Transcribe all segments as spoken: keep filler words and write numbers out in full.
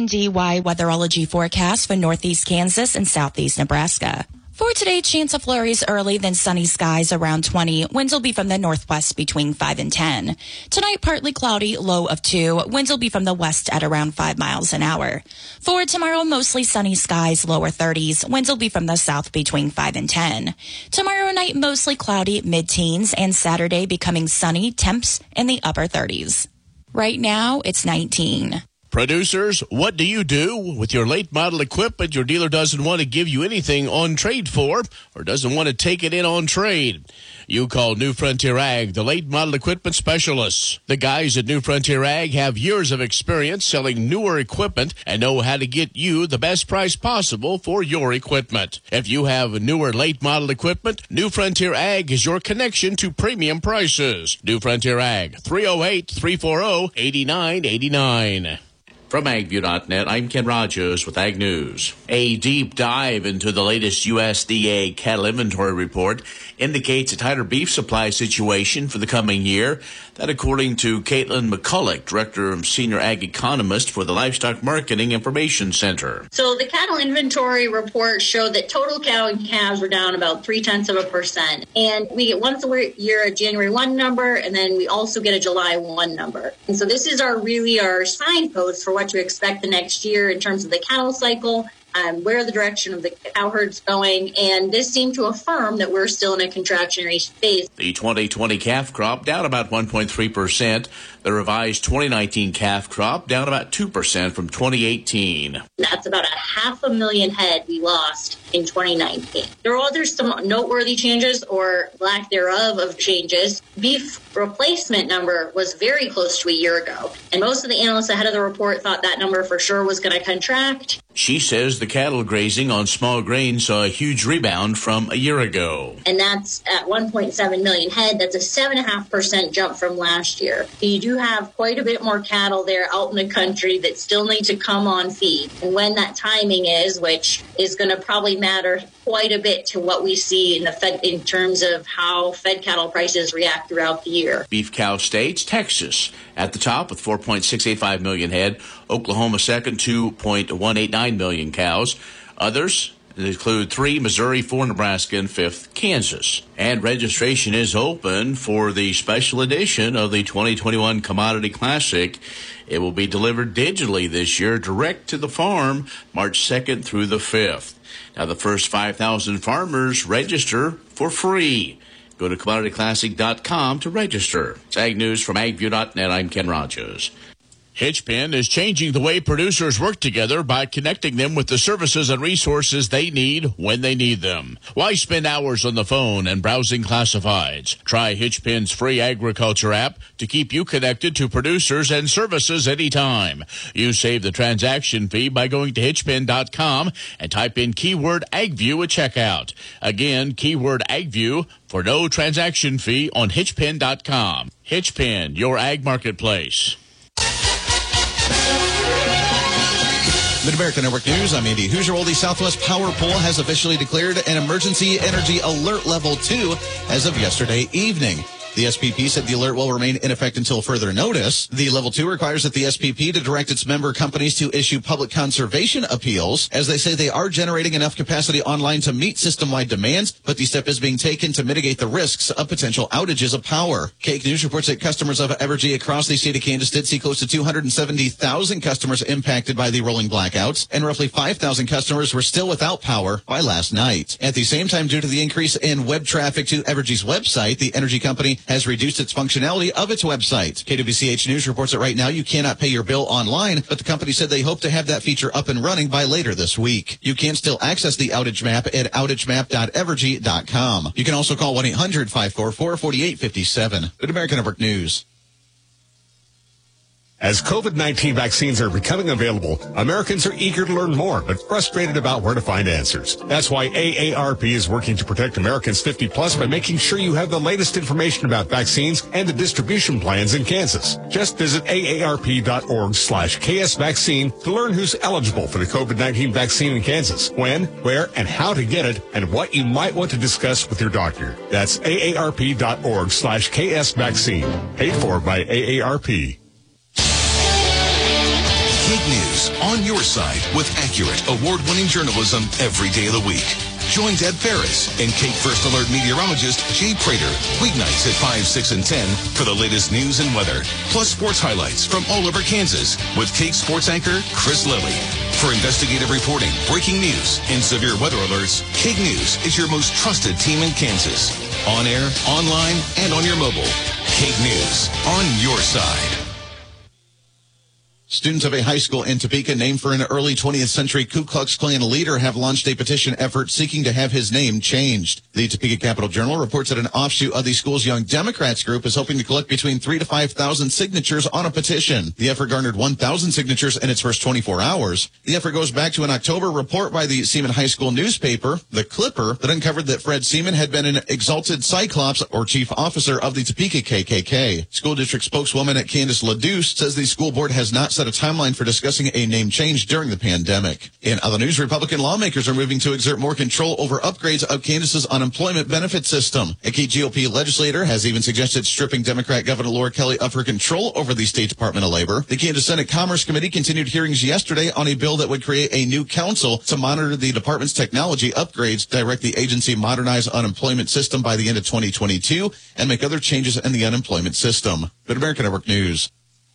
D Y weatherology forecast for northeast Kansas and southeast Nebraska. For today, chance of flurries early, then sunny skies around twenty. Winds will be from the northwest between five and ten. Tonight, partly cloudy, low of two. Winds will be from the west at around five miles an hour. For tomorrow, mostly sunny skies, lower thirties. Winds will be from the south between five and ten. Tomorrow night, mostly cloudy, mid-teens, and Saturday becoming sunny, temps in the upper thirties. Right now, it's nineteen. Producers, what do you do with your late model equipment your dealer doesn't want to give you anything on trade for or doesn't want to take it in on trade? You call New Frontier Ag, the late model equipment specialists. The guys at New Frontier Ag have years of experience selling newer equipment and know how to get you the best price possible for your equipment. If you have newer late model equipment, New Frontier Ag is your connection to premium prices. New Frontier Ag, three oh eight, three four zero, eight nine eight nine. From ag view dot net, I'm Ken Rogers with Ag News. A deep dive into the latest U S D A cattle inventory report indicates a tighter beef supply situation for the coming year. That according to Caitlin McCulloch, Director and Senior Ag Economist for the Livestock Marketing Information Center. So the cattle inventory report showed that total cow and calves were down about three-tenths of a percent. And we get once a year a January first number, and then we also get a July first number. And so this is our really our signpost for what to expect the next year in terms of the cattle cycle, um, where the direction of the cow herd's going, and this seemed to affirm that we're still in a contractionary phase. The twenty twenty calf crop down about one point three percent. The revised twenty nineteen calf crop down about two percent from twenty eighteen. That's about a half a million head we lost in twenty nineteen. There are other some noteworthy changes or lack thereof of changes. Beef replacement number was very close to a year ago, and most of the analysts ahead of the report thought that number for sure was going to contract. She says the cattle grazing on small grain saw a huge rebound from a year ago. And that's at one point seven million head. That's a seven point five percent jump from last year. You do have quite a bit more cattle there out in the country that still need to come on feed. And when that timing is, which is going to probably matter quite a bit to what we see in the fed in terms of how fed cattle prices react throughout the year. Beef cow states, Texas at the top with four point six eight five million head. Oklahoma second, two point one eight nine million cows. Others include three, Missouri, four, Nebraska, and fifth, Kansas. And registration is open for the special edition of the twenty twenty-one Commodity Classic. It will be delivered digitally this year, direct to the farm, March second through the fifth. Now, the first five thousand farmers register for free. Go to commodity classic dot com to register. It's Ag News from ag view dot net. I'm Ken Rogers. Hitchpin is changing the way producers work together by connecting them with the services and resources they need when they need them. Why spend hours on the phone and browsing classifieds? Try Hitchpin's free agriculture app to keep you connected to producers and services anytime. You save the transaction fee by going to hitchpin dot com and type in keyword AgView at checkout. Again, keyword AgView for no transaction fee on hitchpin dot com. Hitchpin, your ag marketplace. Mid-America Network News, I'm Andy Hoosier. Well, the Southwest Power Pool has officially declared an emergency energy alert level two as of yesterday evening. The S P P said the alert will remain in effect until further notice. The level two requires that the S P P to direct its member companies to issue public conservation appeals, as they say they are generating enough capacity online to meet system-wide demands, but the step is being taken to mitigate the risks of potential outages of power. Cake News reports that customers of Evergy across the state of Kansas did see close to two hundred seventy thousand customers impacted by the rolling blackouts, and roughly five thousand customers were still without power by last night. At the same time, due to the increase in web traffic to Evergy's website, the energy company has reduced its functionality of its website. K W C H News reports that right now you cannot pay your bill online, but the company said they hope to have that feature up and running by later this week. You can still access the outage map at outage map dot evergy dot com. You can also call one eight hundred, five four four, four eight five seven. Good American Network News. As COVID nineteen vaccines are becoming available, Americans are eager to learn more, but frustrated about where to find answers. That's why A A R P is working to protect Americans fifty plus by making sure you have the latest information about vaccines and the distribution plans in Kansas. Just visit A A R P dot org slash K S vaccine to learn who's eligible for the COVID nineteen vaccine in Kansas, when, where, and how to get it, and what you might want to discuss with your doctor. That's A A R P dot org slash K S vaccine. Paid for by A A R P. Cake News on your side with accurate, award-winning journalism every day of the week. Join Deb Ferris and Cape First Alert meteorologist Jay Prater weeknights at five, six, and ten for the latest news and weather, plus sports highlights from all over Kansas with Cape Sports anchor Chris Lilly. For investigative reporting, breaking news, and severe weather alerts, Cape News is your most trusted team in Kansas. On air, online, and on your mobile. Cape News, on your side. Students of a high school in Topeka named for an early twentieth century Ku Klux Klan leader have launched a petition effort seeking to have his name changed. The Topeka Capital Journal reports that an offshoot of the school's Young Democrats group is hoping to collect between three to five thousand signatures on a petition. The effort garnered one thousand signatures in its first twenty-four hours. The effort goes back to an October report by the Seaman High School newspaper, The Clipper, that uncovered that Fred Seaman had been an exalted Cyclops or chief officer of the Topeka K K K. School district spokeswoman at Candace LaDuce says the school board has not set a timeline for discussing a name change during the pandemic. In other news, Republican lawmakers are moving to exert more control over upgrades of Kansas's unemployment benefit system. A key G O P legislator has even suggested stripping Democrat Governor Laura Kelly of her control over the State Department of Labor. The Kansas Senate Commerce Committee continued hearings yesterday on a bill that would create a new council to monitor the department's technology upgrades, direct the agency modernize unemployment system by the end of twenty twenty-two, and make other changes in the unemployment system. Good American Network News.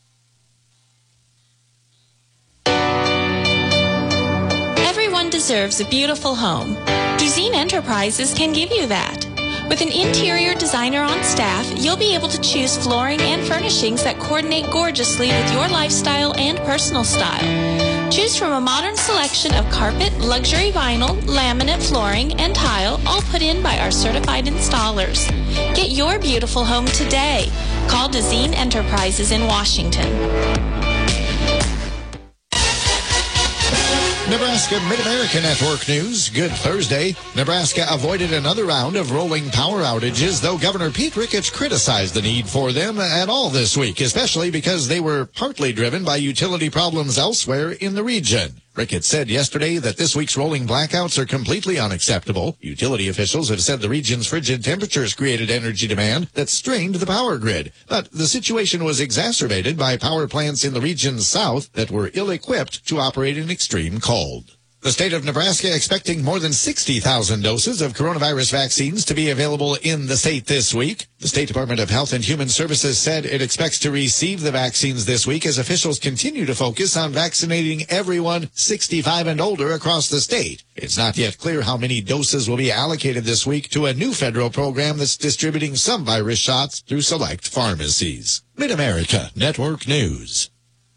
Deserves a beautiful home. Duzine Enterprises can give you that. With an interior designer on staff, you'll be able to choose flooring and furnishings that coordinate gorgeously with your lifestyle and personal style. Choose from a modern selection of carpet, luxury vinyl, laminate flooring, and tile, all put in by our certified installers. Get your beautiful home today. Call Duzine Enterprises in Washington. Nebraska Mid-America Network News. Good Thursday. Nebraska avoided another round of rolling power outages, though Governor Pete Ricketts criticized the need for them at all this week, especially because they were partly driven by utility problems elsewhere in the region. Ricketts said yesterday that this week's rolling blackouts are completely unacceptable. Utility officials have said the region's frigid temperatures created energy demand that strained the power grid. But the situation was exacerbated by power plants in the region's south that were ill-equipped to operate in extreme cold. The state of Nebraska expecting more than sixty thousand doses of coronavirus vaccines to be available in the state this week. The State Department of Health and Human Services said it expects to receive the vaccines this week as officials continue to focus on vaccinating everyone sixty-five and older across the state. It's not yet clear how many doses will be allocated this week to a new federal program that's distributing some virus shots through select pharmacies. Mid-America Network News.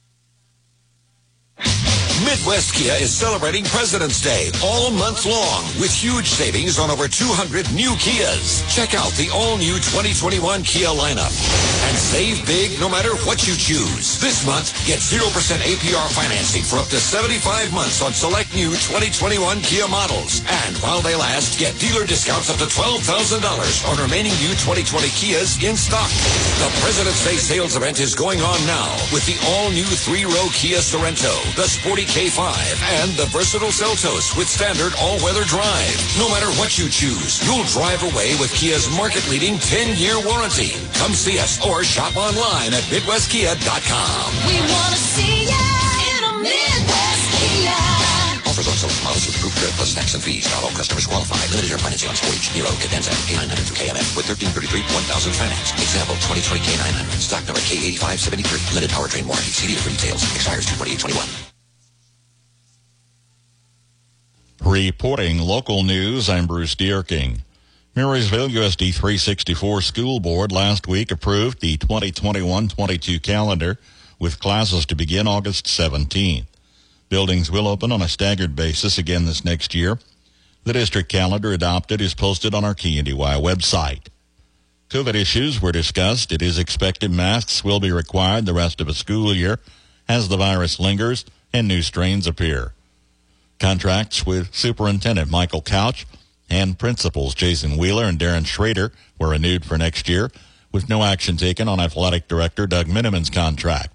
Midwest Kia is celebrating President's Day all month long with huge savings on over two hundred new Kias. Check out the all-new twenty twenty-one Kia lineup and save big no matter what you choose. This month, get zero percent A P R financing for up to seventy-five months on select new twenty twenty-one Kia models. And while they last, get dealer discounts up to twelve thousand dollars on remaining new twenty twenty Kias in stock. The President's Day sales event is going on now with the all-new three-row Kia Sorento, the sporty K five, and the versatile Seltos with standard all-weather drive. No matter what you choose, you'll drive away with Kia's market-leading ten-year warranty. Come see us or shop online at midwest kia dot com. We want to see ya in a Midwest Kia. Offers on select models with approved credit plus tax and fees. Not all customers qualify. Limited air financing on Sportage, Nero, Cadenza, K nine hundred through K M F with thirteen thirty-three, one thousand finance. Example, twenty twenty K nine hundred. Stock number K eighty-five seventy-three. Limited powertrain warranty. See dealer for details. Expires two twenty-eight twenty-one. Reporting local news, I'm Bruce Dierking. Marysville U S D three sixty-four School Board last week approved the twenty twenty-one twenty-two calendar with classes to begin August seventeenth. Buildings will open on a staggered basis again this next year. The district calendar adopted is posted on our K N D Y website. COVID issues were discussed. It is expected masks will be required the rest of the school year as the virus lingers and new strains appear. Contracts with Superintendent Michael Couch and Principals Jason Wheeler and Darren Schrader were renewed for next year, with no action taken on Athletic Director Doug Miniman's contract.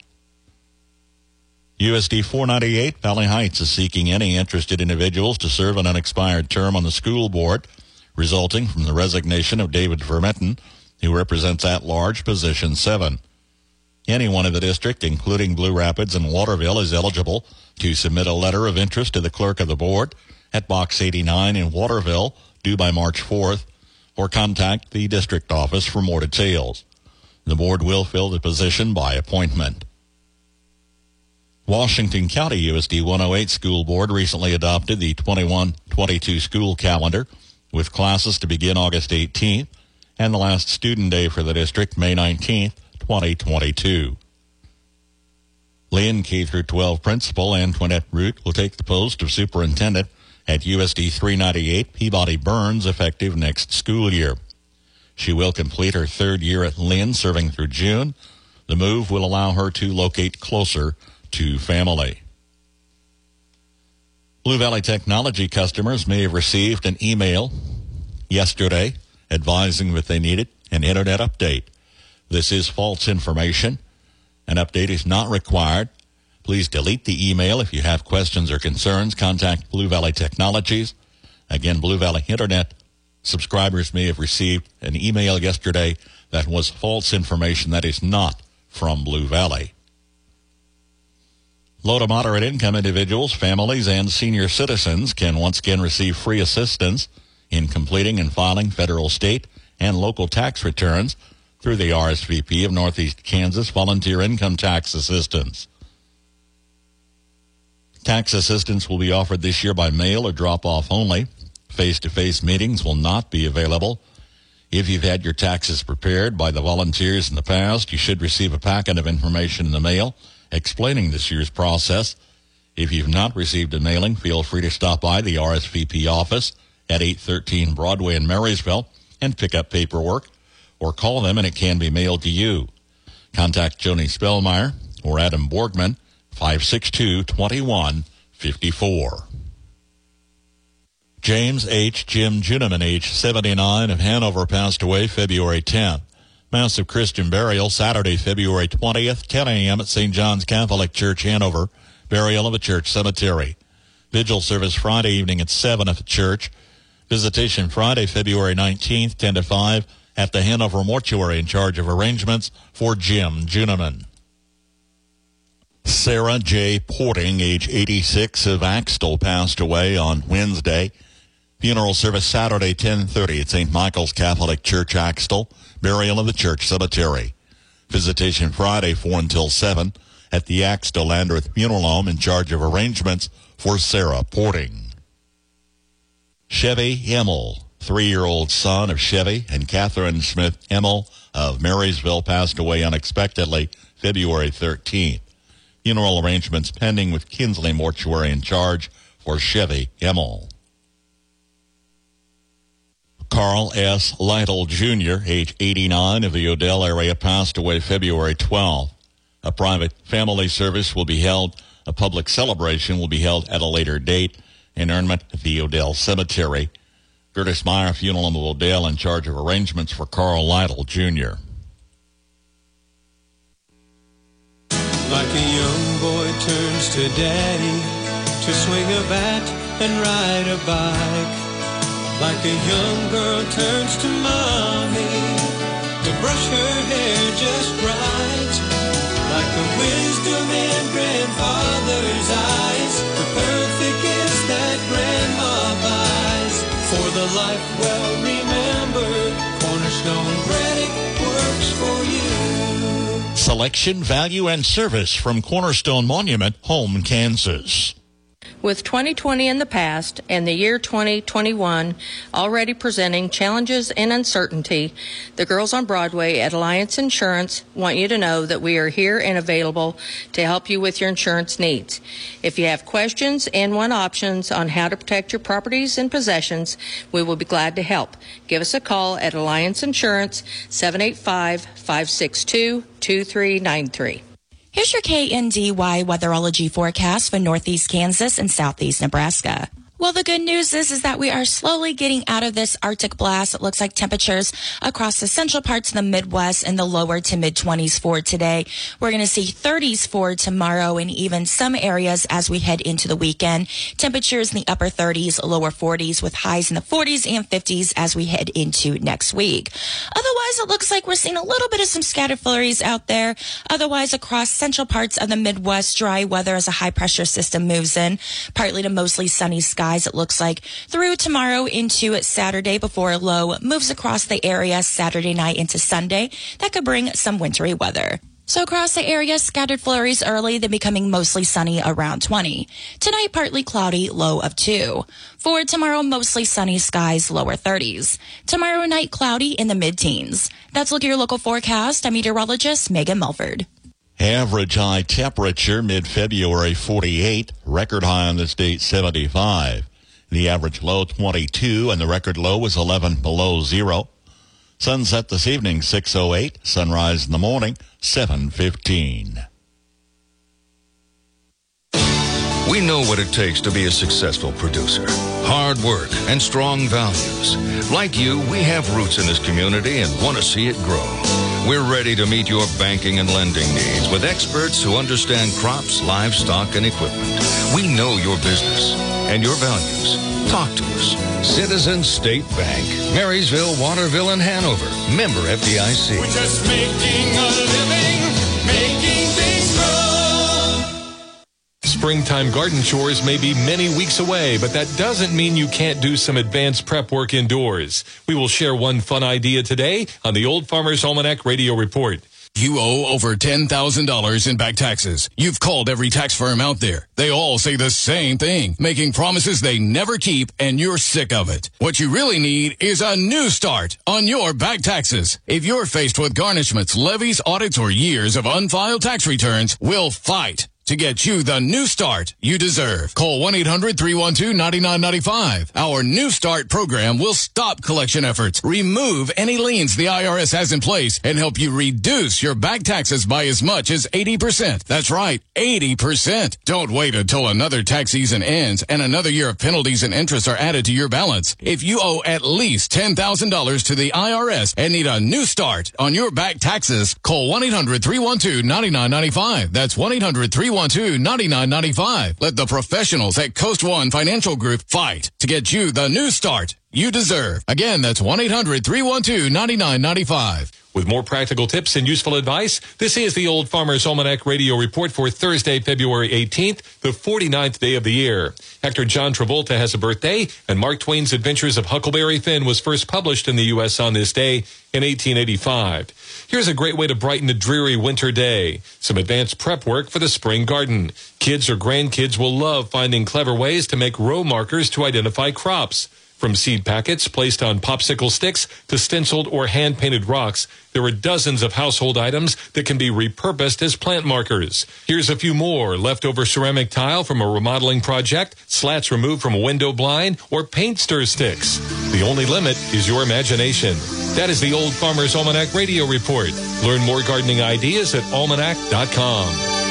U S D four ninety-eight Valley Heights is seeking any interested individuals to serve an unexpired term on the school board, resulting from the resignation of David Vermetten, who represents at-large position seven. Anyone in the district, including Blue Rapids and Waterville, is eligible to submit a letter of interest to the clerk of the board at Box eighty-nine in Waterville, due by March fourth, or contact the district office for more details. The board will fill the position by appointment. Washington County U S D one oh eight School Board recently adopted the twenty-one twenty-two school calendar, with classes to begin August eighteenth and the last student day for the district May nineteenth, twenty twenty-two. Lynn K through twelve principal Antoinette Root will take the post of superintendent at U S D three ninety-eight Peabody Burns effective next school year. She will complete her third year at Lynn, serving through June. The move will allow her to locate closer to family. Blue Valley Technology customers may have received an email yesterday advising that they needed an internet update. This is false information. An update is not required. Please delete the email. If you have questions or concerns, contact Blue Valley Technologies. Again, Blue Valley Internet subscribers may have received an email yesterday that was false information that is not from Blue Valley. Low to moderate income individuals, families, and senior citizens can once again receive free assistance in completing and filing federal, state, and local tax returns through the R S V P of Northeast Kansas Volunteer Income Tax Assistance. Tax assistance will be offered this year by mail or drop-off only. Face-to-face meetings will not be available. If you've had your taxes prepared by the volunteers in the past, you should receive a packet of information in the mail explaining this year's process. If you've not received a mailing, feel free to stop by the R S V P office at eight thirteen Broadway in Marysville and pick up paperwork, or call them and it can be mailed to you. Contact Joni Spellmeyer or Adam Borgman, five six two, two one five four. James H. Jim Juneman, age seventy-nine, of Hanover, passed away February tenth. Mass of Christian burial Saturday, February twentieth, ten a.m. at Saint John's Catholic Church, Hanover. Burial of a church cemetery. Vigil service Friday evening at seven at the church. Visitation Friday, February nineteenth, ten to five, at the Hanover Mortuary, in charge of arrangements for Jim Juneman. Sarah J. Porting, age eighty-six, of Axtell, passed away on Wednesday. Funeral service Saturday, ten thirty at Saint Michael's Catholic Church, Axtell. Burial of the church cemetery. Visitation Friday, four until seven, at the Axtell Landreth Funeral Home, in charge of arrangements for Sarah Porting. Chevy Emmel, three-year-old son of Chevy and Catherine Smith Emmel of Marysville, passed away unexpectedly February thirteenth. Funeral arrangements pending with Kinsley Mortuary in charge for Chevy Emmel. Carl S. Lytle, Junior, age eighty-nine, of the Odell area, passed away February twelfth. A private family service will be held. A public celebration will be held at a later date. Interment at the Odell Cemetery. Curtis Meyer Funeral Home of Odell, in charge of arrangements for Carl Lytle, Junior Like a young boy turns to daddy, to swing a bat and ride a bike. Like a young girl turns to mommy, to brush her hair just right. Like the wisdom in grandfather's eyes, the perfect kiss that grandma buys. For the life well remembered, Cornerstone Credit works for you. Selection, value, and service from Cornerstone Monument, Home, Kansas. With twenty twenty in the past and the year twenty twenty-one already presenting challenges and uncertainty, the girls on Broadway at Alliance Insurance want you to know that we are here and available to help you with your insurance needs. If you have questions and want options on how to protect your properties and possessions, we will be glad to help. Give us a call at Alliance Insurance, seven eight five, five six two, two three nine three. Here's your K N D Y weatherology forecast for Northeast Kansas and Southeast Nebraska. Well, the good news is, is that we are slowly getting out of this Arctic blast. It looks like temperatures across the central parts of the Midwest in the lower to mid-twenties for today. We're going to see thirties for tomorrow and even some areas as we head into the weekend. Temperatures in the upper thirties, lower forties with highs in the forties and fifties as we head into next week. Otherwise, skies, it looks like we're seeing a little bit of some scattered flurries out there. Otherwise, across central parts of the Midwest, dry weather as a high-pressure system moves in. Partly to mostly sunny skies, it looks like, through tomorrow into Saturday before a low moves across the area Saturday night into Sunday. That could bring some wintry weather. So across the area, scattered flurries early, then becoming mostly sunny around twenty. Tonight, partly cloudy, low of two. For tomorrow, mostly sunny skies, lower thirties. Tomorrow night, cloudy in the mid-teens. That's look at your local forecast. I'm meteorologist Megan Melford. Average high temperature mid-February forty-eight, record high on this date seventy-five. The average low twenty-two, and the record low was eleven below zero. Sunset this evening, six oh eight. Sunrise in the morning, seven fifteen. We know what it takes to be a successful producer. Hard work and strong values. Like you, we have roots in this community and want to see it grow. We're ready to meet your banking and lending needs with experts who understand crops, livestock, and equipment. We know your business and your values. Talk to us. Citizens State Bank, Marysville, Waterville, and Hanover. Member F D I C. We're just making a living, making things grow. Springtime garden chores may be many weeks away, but that doesn't mean you can't do some advanced prep work indoors. We will share one fun idea today on the Old Farmer's Almanac Radio Report. You owe over ten thousand dollars in back taxes. You've called every tax firm out there. They all say the same thing, making promises they never keep, and you're sick of it. What you really need is a new start on your back taxes. If you're faced with garnishments, levies, audits, or years of unfiled tax returns, we'll fight to get you the new start you deserve. Call one eight hundred three one two nine nine nine five. Our New Start program will stop collection efforts, remove any liens the I R S has in place, and help you reduce your back taxes by as much as eighty percent. That's right, eighty percent. Don't wait until another tax season ends and another year of penalties and interest are added to your balance. If you owe at least ten thousand dollars to the I R S and need a new start on your back taxes, call one eight hundred three one two nine nine nine five. That's one eight hundred three one two nine nine nine five. Let the professionals at Coast One Financial Group fight to get you the new start you deserve. Again, that's one eight hundred three one two nine nine nine five. With more practical tips and useful advice, this is the Old Farmer's Almanac Radio Report for Thursday, February eighteenth, the forty-ninth day of the year. Actor John Travolta has a birthday, and Mark Twain's Adventures of Huckleberry Finn was first published in the U S on this day in eighteen eighty-five. Here's a great way to brighten a dreary winter day. Some advanced prep work for the spring garden. Kids or grandkids will love finding clever ways to make row markers to identify crops. From seed packets placed on popsicle sticks to stenciled or hand-painted rocks, there are dozens of household items that can be repurposed as plant markers. Here's a few more: leftover ceramic tile from a remodeling project, slats removed from a window blind, or paint stir sticks. The only limit is your imagination. That is the Old Farmer's Almanac Radio Report. Learn more gardening ideas at almanac dot com.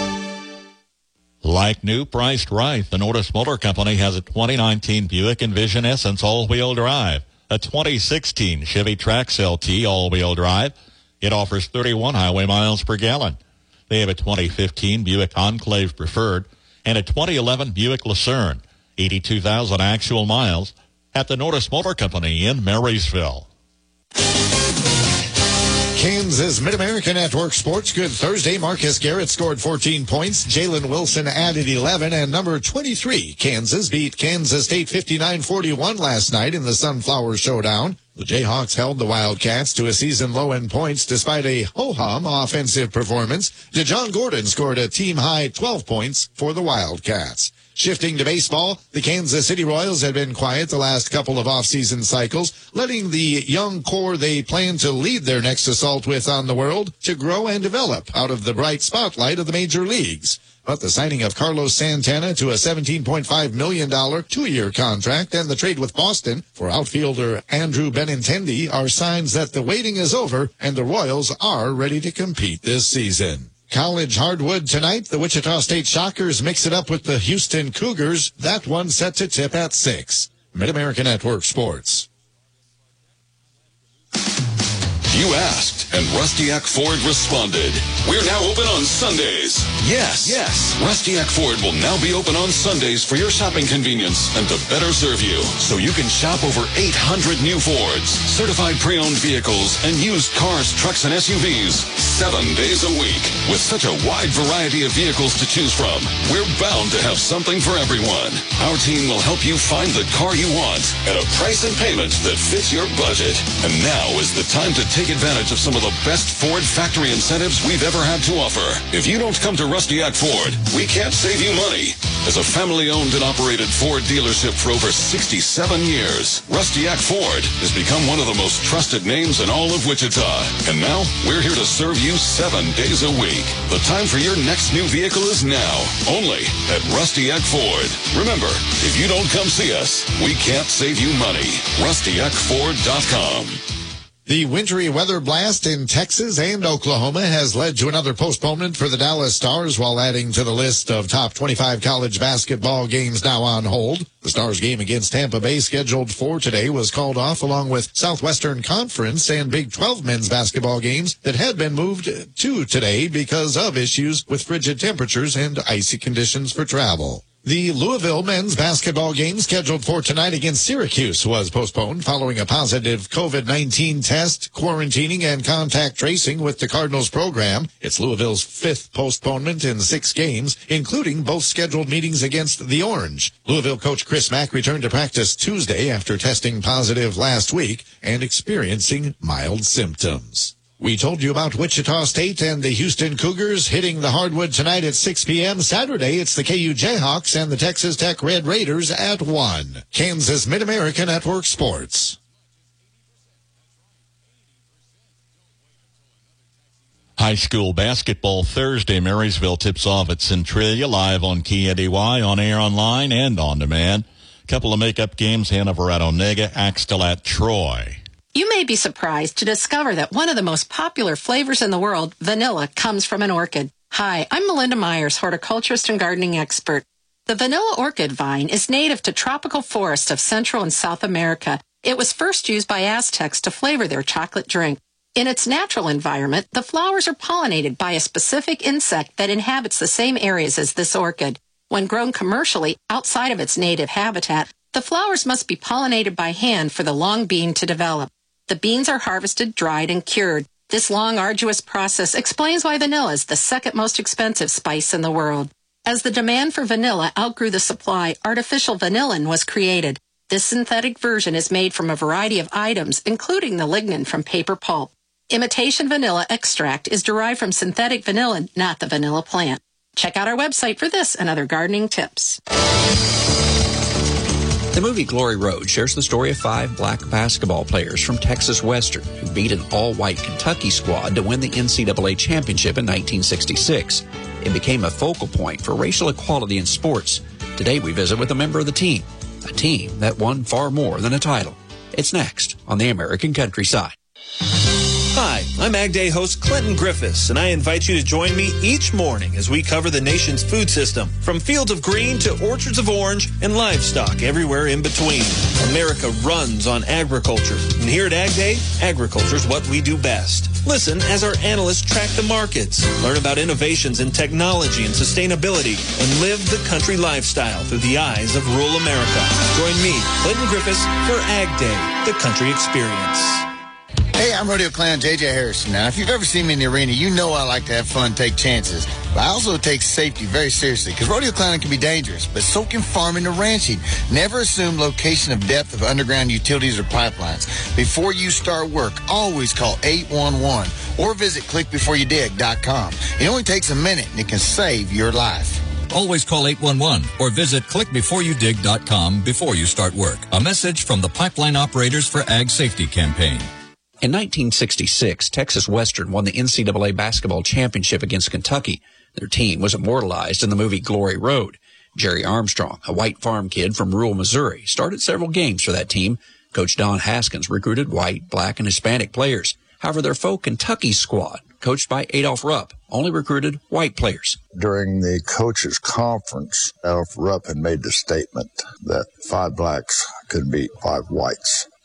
Like new, priced right, the Nordis Motor Company has a twenty nineteen Buick Envision Essence all-wheel drive, a twenty sixteen Chevy Trax L T all-wheel drive. It offers thirty-one highway miles per gallon. They have a twenty fifteen Buick Enclave Preferred and a twenty eleven Buick Lucerne, eighty-two thousand actual miles, at the Nordis Motor Company in Marysville. Kansas Mid-America Network Sports. Good Thursday. Marcus Garrett scored fourteen points. Jalen Wilson added eleven. And number twenty-three, Kansas, beat Kansas State fifty-nine forty-one last night in the Sunflower Showdown. The Jayhawks held the Wildcats to a season low in points despite a ho-hum offensive performance. DeJohn Gordon scored a team-high twelve points for the Wildcats. Shifting to baseball, the Kansas City Royals have been quiet the last couple of off-season cycles, letting the young core they plan to lead their next assault with on the world to grow and develop out of the bright spotlight of the major leagues. But the signing of Carlos Santana to a seventeen point five million dollars two-year contract and the trade with Boston for outfielder Andrew Benintendi are signs that the waiting is over and the Royals are ready to compete this season. College hardwood tonight. The Wichita State Shockers mix it up with the Houston Cougars. That one set to tip at six. Mid-America Network Sports. You asked, and Rustiak Ford responded. We're now open on Sundays. Yes, yes. Rustiak Ford will now be open on Sundays for your shopping convenience and to better serve you. So you can shop over eight hundred new Fords, certified pre-owned vehicles, and used cars, trucks, and S U Vs. Seven days a week. With such a wide variety of vehicles to choose from, we're bound to have something for everyone. Our team will help you find the car you want at a price and payment that fits your budget. And now is the time to take advantage of some of the best Ford factory incentives we've ever had to offer. If you don't come to Rustiak Ford, we can't save you money. As a family-owned and operated Ford dealership for over sixty-seven years, Rustiak Ford has become one of the most trusted names in all of Wichita. And now, we're here to serve you seven days a week. The time for your next new vehicle is now, only at Rustiak Ford. Remember, if you don't come see us, we can't save you money. Rustiak Ford dot com. The wintry weather blast in Texas and Oklahoma has led to another postponement for the Dallas Stars, while adding to the list of top twenty-five college basketball games now on hold. The Stars game against Tampa Bay, scheduled for today, was called off, along with Southwestern Conference and Big twelve men's basketball games that had been moved to today because of issues with frigid temperatures and icy conditions for travel. The Louisville men's basketball game scheduled for tonight against Syracuse was postponed following a positive COVID nineteen test, quarantining, and contact tracing with the Cardinals program. It's Louisville's fifth postponement in six games, including both scheduled meetings against the Orange. Louisville coach Chris Mack returned to practice Tuesday after testing positive last week and experiencing mild symptoms. We told you about Wichita State and the Houston Cougars hitting the hardwood tonight at six p.m. Saturday, it's the K U Jayhawks and the Texas Tech Red Raiders at one. Kansas Mid-America Network Sports. High school basketball Thursday. Marysville tips off at Centralia, live on K N D Y, on air, online, and on demand. Couple of makeup games, Hanover at Onega, Axtell at Troy. You may be surprised to discover that one of the most popular flavors in the world, vanilla, comes from an orchid. Hi, I'm Melinda Myers, horticulturist and gardening expert. The vanilla orchid vine is native to tropical forests of Central and South America. It was first used by Aztecs to flavor their chocolate drink. In its natural environment, the flowers are pollinated by a specific insect that inhabits the same areas as this orchid. When grown commercially outside of its native habitat, the flowers must be pollinated by hand for the long bean to develop. The beans are harvested, dried, and cured. This long, arduous process explains why vanilla is the second most expensive spice in the world. As the demand for vanilla outgrew the supply, artificial vanillin was created. This synthetic version is made from a variety of items, including the lignin from paper pulp. Imitation vanilla extract is derived from synthetic vanillin, not the vanilla plant. Check out our website for this and other gardening tips. The movie Glory Road shares the story of five black basketball players from Texas Western who beat an all-white Kentucky squad to win the N C double A championship in nineteen sixty-six. It became a focal point for racial equality in sports. Today we visit with a member of the team, a team that won far more than a title. It's next on the American Countryside. Hi, I'm Ag Day host Clinton Griffiths, and I invite you to join me each morning as we cover the nation's food system, from fields of green to orchards of orange and livestock everywhere in between. America runs on agriculture, and here at Ag Day, agriculture is what we do best. Listen as our analysts track the markets, learn about innovations in technology and sustainability, and live the country lifestyle through the eyes of rural America. Join me, Clinton Griffiths, for Ag Day, the country experience. Hey, I'm Rodeo Clown J J Harrison. Now, if you've ever seen me in the arena, you know I like to have fun, take chances. But I also take safety very seriously, because rodeo clowning can be dangerous, but so can farming or ranching. Never assume location of depth of underground utilities or pipelines. Before you start work, always call eight one one or visit click before you dig dot com. It only takes a minute, and it can save your life. Always call eight one one or visit click before you dig dot com before you start work. A message from the Pipeline Operators for Ag Safety campaign. In nineteen sixty-six, Texas Western won the N C double A basketball championship against Kentucky. Their team was immortalized in the movie Glory Road. Jerry Armstrong, a white farm kid from rural Missouri, started several games for that team. Coach Don Haskins recruited white, black, and Hispanic players. However, their faux Kentucky squad, coached by Adolph Rupp, only recruited white players. During the coaches' conference, Adolph Rupp had made the statement that five blacks could beat five whites.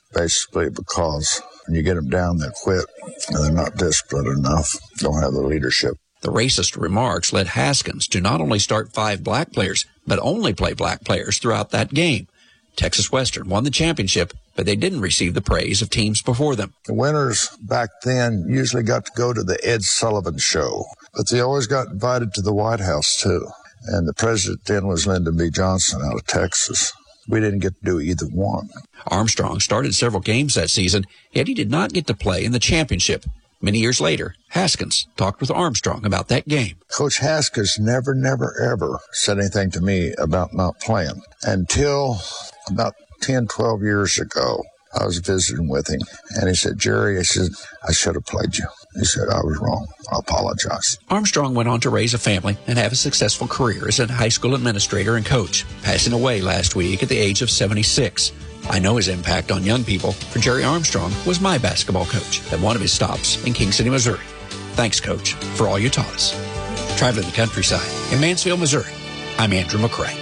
basically because when you get them down, they quit, and they're not disciplined enough, don't have the leadership. The racist remarks led Haskins to not only start five black players, but only play black players throughout that game. Texas Western won the championship, but they didn't receive the praise of teams before them. The winners back then usually got to go to the Ed Sullivan Show, but they always got invited to the White House, too. And the president then was Lyndon B. Johnson out of Texas. We didn't get to do either one. Armstrong started several games that season, yet he did not get to play in the championship. Many years later, Haskins talked with Armstrong about that game. Coach Haskins never, never, ever said anything to me about not playing until about ten, twelve years ago. I was visiting with him, and he said, Jerry, I said, I should have played you. He said, I was wrong. I apologize. Armstrong went on to raise a family and have a successful career as a high school administrator and coach, passing away last week at the age of seventy-six. I know his impact on young people, for Jerry Armstrong was my basketball coach at one of his stops in King City, Missouri. Thanks, Coach, for all you taught us. Traveling the countryside in Mansfield, Missouri, I'm Andrew McCrae.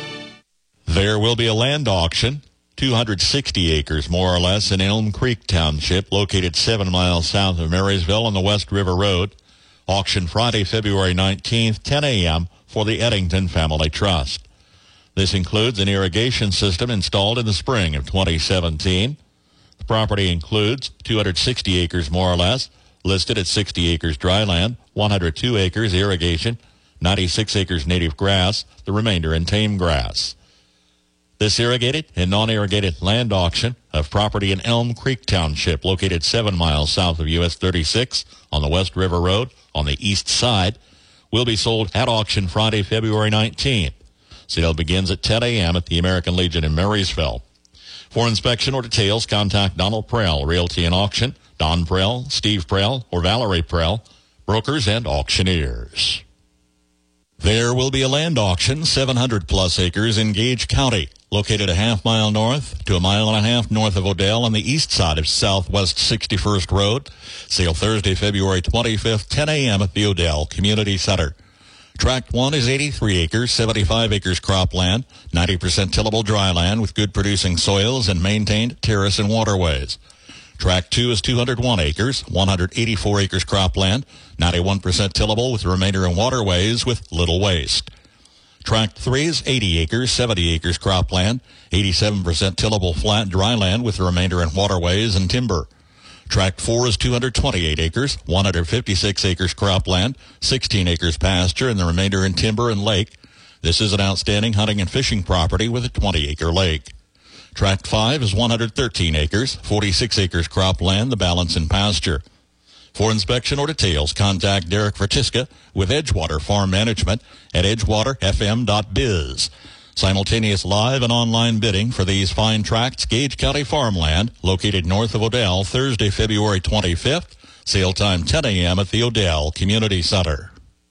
There will be a land auction, two hundred sixty acres more or less, in Elm Creek Township, located seven miles south of Marysville on the West River Road. Auction Friday, February nineteenth, ten a.m. for the Eddington Family Trust. This includes an irrigation system installed in the spring of twenty seventeen. The property includes two hundred sixty acres more or less, listed at sixty acres dry land, one hundred two acres irrigation, ninety-six acres native grass, the remainder in tame grass. This irrigated and non-irrigated land auction of property in Elm Creek Township, located seven miles south of U S thirty-six on the West River Road on the east side, will be sold at auction Friday, February nineteenth. Sale begins at ten a.m. at the American Legion in Marysville. For inspection or details, contact Donald Prell, Realty and Auction, Don Prell, Steve Prell, or Valerie Prell, brokers and auctioneers. There will be a land auction, seven hundred plus acres in Gage County, located a half mile north to a mile and a half north of Odell on the east side of Southwest sixty-first Road. Sale Thursday, February twenty-fifth, ten a.m. at the Odell Community Center. Tract one is eighty-three acres, seventy-five acres cropland, ninety percent tillable dry land with good producing soils and maintained terrace and waterways. Tract two is two hundred one acres, one hundred eighty-four acres cropland, ninety-one percent tillable with the remainder in waterways with little waste. Tract three is eighty acres, seventy acres cropland, eighty-seven percent tillable flat dry land with the remainder in waterways and timber. Tract four is two hundred twenty-eight acres, one hundred fifty-six acres cropland, sixteen acres pasture, and the remainder in timber and lake. This is an outstanding hunting and fishing property with a twenty acre lake. Tract five is one hundred thirteen acres, forty-six acres cropland, the balance in pasture. For inspection or details, contact Derek Vertiska with Edgewater Farm Management at edgewater f m dot biz. Simultaneous live and online bidding for these fine tracts, Gage County farmland, located north of Odell, Thursday, February twenty-fifth. Sale time ten a.m. at the Odell Community Center.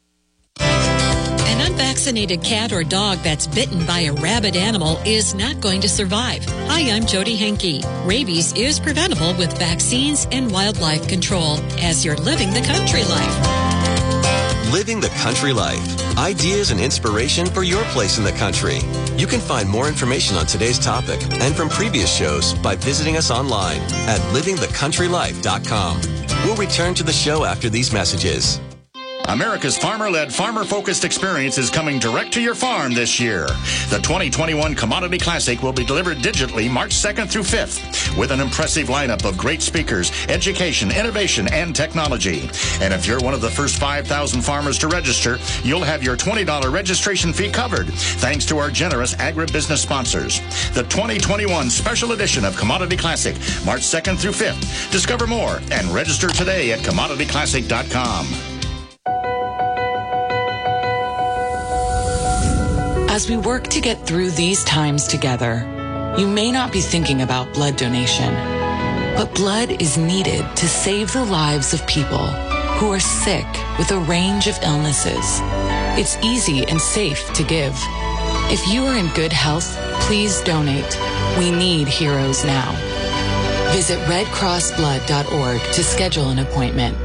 An unvaccinated cat or dog that's bitten by a rabid animal is not going to survive. Hi, I'm Jody Henke. Rabies is preventable with vaccines and wildlife control as you're living the country life. Living the country life. Ideas and inspiration for your place in the country. You can find more information on today's topic and from previous shows by visiting us online at living the country life dot com. We'll return to the show after these messages. America's farmer-led, farmer-focused experience is coming direct to your farm this year. The twenty twenty-one Commodity Classic will be delivered digitally March second through fifth with an impressive lineup of great speakers, education, innovation, and technology. And if you're one of the first five thousand farmers to register, you'll have your twenty dollars registration fee covered thanks to our generous agribusiness sponsors. The twenty twenty-one Special Edition of Commodity Classic, March second through fifth. Discover more and register today at commodity classic dot com. As we work to get through these times together, you may not be thinking about blood donation, but blood is needed to save the lives of people who are sick with a range of illnesses. It's easy and safe to give. If you are in good health, please donate. We need heroes now. Visit red cross blood dot org to schedule an appointment.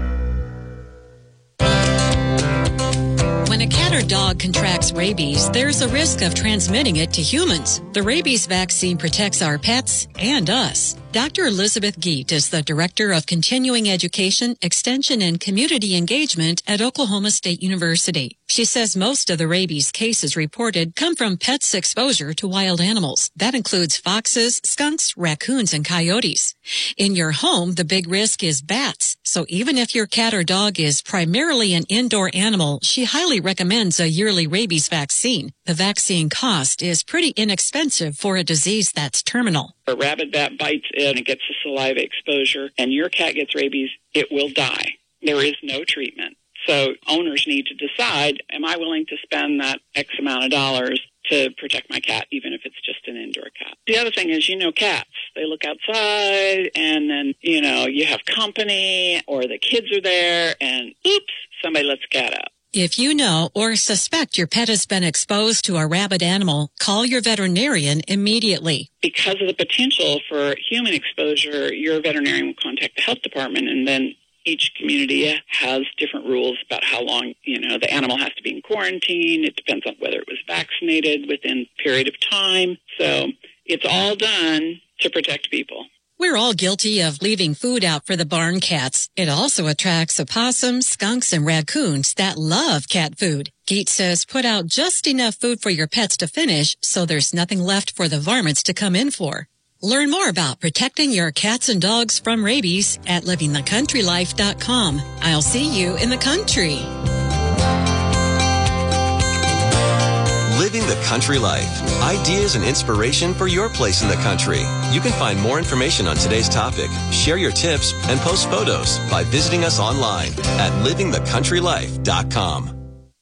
When a cat or dog contracts rabies, there's a risk of transmitting it to humans. The rabies vaccine protects our pets and us. Doctor Elizabeth Geet is the Director of Continuing Education, Extension, and Community Engagement at Oklahoma State University. She says most of the rabies cases reported come from pets' exposure to wild animals. That includes foxes, skunks, raccoons, and coyotes. In your home, the big risk is bats. So even if your cat or dog is primarily an indoor animal, she highly recommends a yearly rabies vaccine. The vaccine cost is pretty inexpensive for a disease that's terminal. A rabid bat bites in and gets the saliva exposure, and your cat gets rabies, it will die. There is no treatment. So owners need to decide, am I willing to spend that X amount of dollars to protect my cat, even if it's just an indoor cat? The other thing is, you know, cats, they look outside and then, you know, you have company or the kids are there and oops, somebody lets the cat out. If you know or suspect your pet has been exposed to a rabid animal, call your veterinarian immediately. Because of the potential for human exposure, your veterinarian will contact the health department, and then each community has different rules about how long, you know, the animal has to be in quarantine. It depends on whether it was vaccinated within a period of time. So it's all done to protect people. We're all guilty of leaving food out for the barn cats. It also attracts opossums, skunks, and raccoons that love cat food. Geet says put out just enough food for your pets to finish so there's nothing left for the varmints to come in for. Learn more about protecting your cats and dogs from rabies at living the country life dot com. I'll see you in the country. Living the Country Life. Ideas and inspiration for your place in the country. You can find more information on today's topic, share your tips, and post photos by visiting us online at living the country life dot com.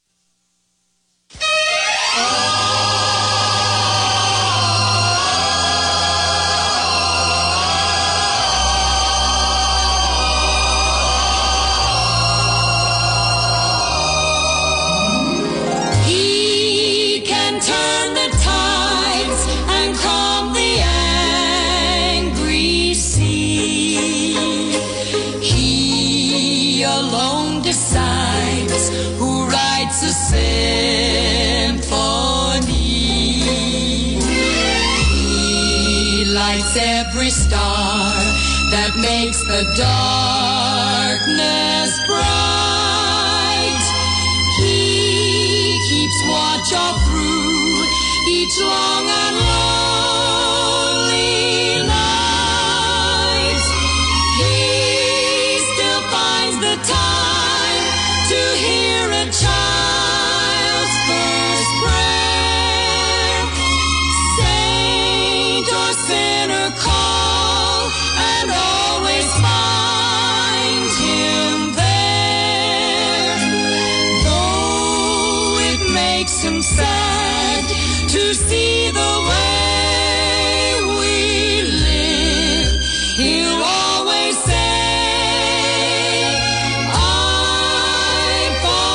Every star that makes the darkness bright. He keeps watch all through each long and lonely night. He still finds the time to hear a child's first prayer. Saint or sinner, call and always find him there. Though it makes him sad to see the way we live, he'll always say, I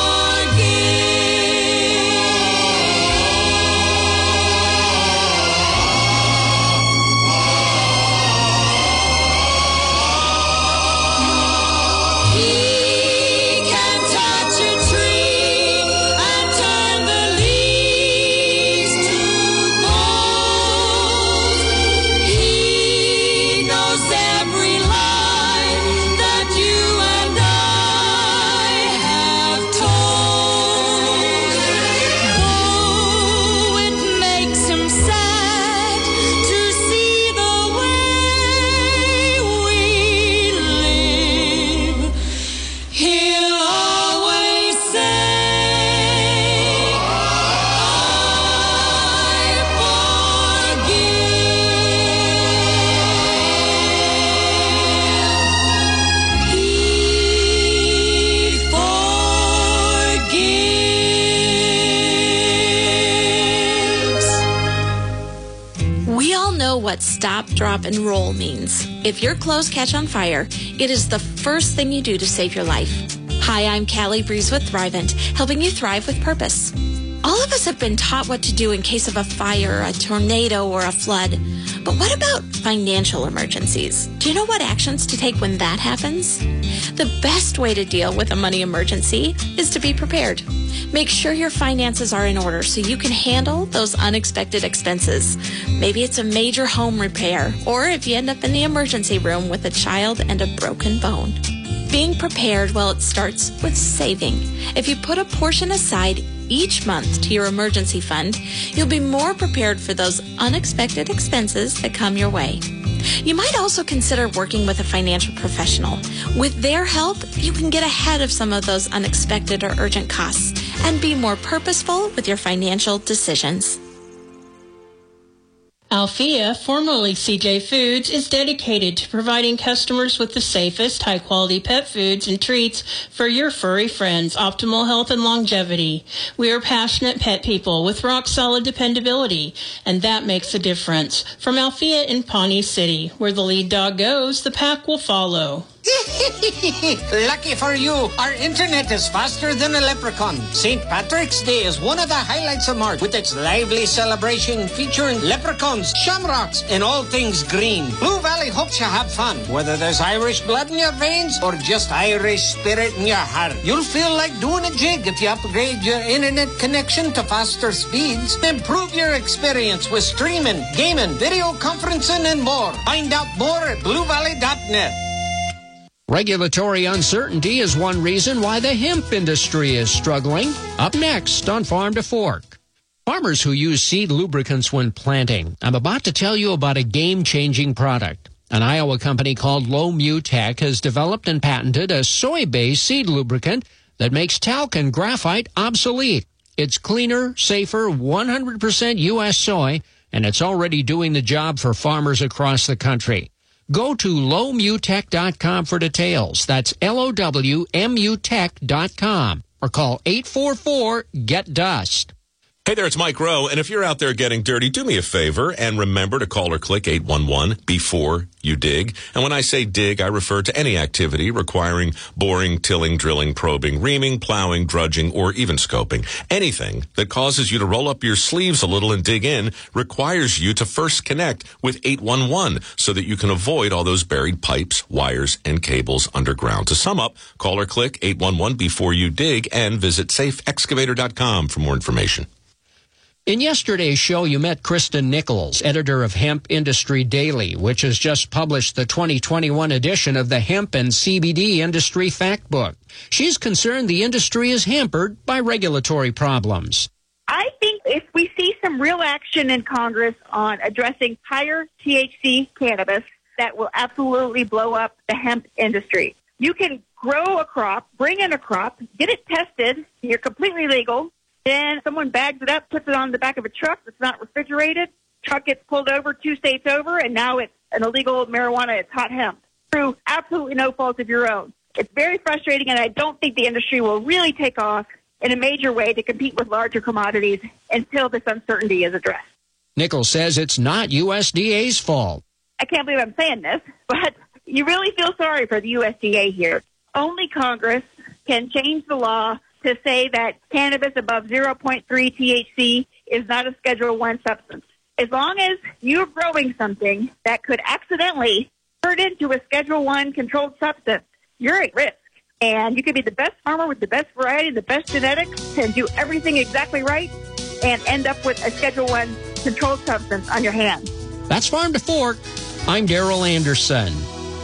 what stop, drop, and roll means. If your clothes catch on fire, it is the first thing you do to save your life. Hi, I'm Callie Breeze with Thrivent, helping you thrive with purpose. All of us have been taught what to do in case of a fire, a tornado, or a flood. But what about financial emergencies? Do you know what actions to take when that happens? The best way to deal with a money emergency is to be prepared. Make sure your finances are in order so you can handle those unexpected expenses. Maybe it's a major home repair, or if you end up in the emergency room with a child and a broken bone. Being prepared, well, it starts with saving. If you put a portion aside each month to your emergency fund, you'll be more prepared for those unexpected expenses that come your way. You might also consider working with a financial professional. With their help, you can get ahead of some of those unexpected or urgent costs and be more purposeful with your financial decisions. Althea, formerly C J Foods, is dedicated to providing customers with the safest, high-quality pet foods and treats for your furry friends' optimal health and longevity. We are passionate pet people with rock-solid dependability, and that makes a difference. From Althea in Pawnee City, where the lead dog goes, the pack will follow. Lucky for you, our internet is faster than a leprechaun. Saint Patrick's Day is one of the highlights of March, with its lively celebration featuring leprechauns, shamrocks, and all things green. Blue Valley hopes you have fun. Whether there's Irish blood in your veins or just Irish spirit in your heart, you'll feel like doing a jig if you upgrade your internet connection to faster speeds. Improve your experience with streaming, gaming, video conferencing, and more. Find out more at blue valley dot net. Regulatory uncertainty is one reason why the hemp industry is struggling. Up next on Farm to Fork. Farmers who use seed lubricants when planting. I'm about to tell you about a game-changing product. An Iowa company called Low Mu Tech has developed and patented a soy-based seed lubricant that makes talc and graphite obsolete. It's cleaner, safer, one hundred percent U S soy, and it's already doing the job for farmers across the country. Go to low mu tech dot com for details. That's L O W M U tech dot com. Or call eight four four, G E T dust. Hey there, it's Mike Rowe, and if you're out there getting dirty, do me a favor and remember to call or click eight one one before you dig. And when I say dig, I refer to any activity requiring boring, tilling, drilling, probing, reaming, plowing, drudging, or even scoping. Anything that causes you to roll up your sleeves a little and dig in requires you to first connect with eight one one so that you can avoid all those buried pipes, wires, and cables underground. To sum up, call or click eight one one before you dig and visit safe excavator dot com for more information. In yesterday's show, you met Kristen Nichols, editor of Hemp Industry Daily, which has just published the twenty twenty-one edition of the Hemp and C B D Industry Fact Book. She's concerned the industry is hampered by regulatory problems. I think if we see some real action in Congress on addressing higher T H C cannabis, that will absolutely blow up the hemp industry. You can grow a crop, bring in a crop, get it tested, you're completely legal. Then someone bags it up, puts it on the back of a truck that's not refrigerated. Truck gets pulled over two states over, and now it's an illegal marijuana. It's hot hemp through absolutely no fault of your own. It's very frustrating, and I don't think the industry will really take off in a major way to compete with larger commodities until this uncertainty is addressed. Nichols says it's not U S D A's fault. I can't believe I'm saying this, but you really feel sorry for the U S D A here. Only Congress can change the law to say that cannabis above zero point three T H C is not a Schedule One substance. As long as you're growing something that could accidentally turn into a Schedule One controlled substance, you're at risk. And you could be the best farmer with the best variety, the best genetics, and do everything exactly right, and end up with a Schedule One controlled substance on your hands. That's Farm to Fork. I'm Daryl Anderson.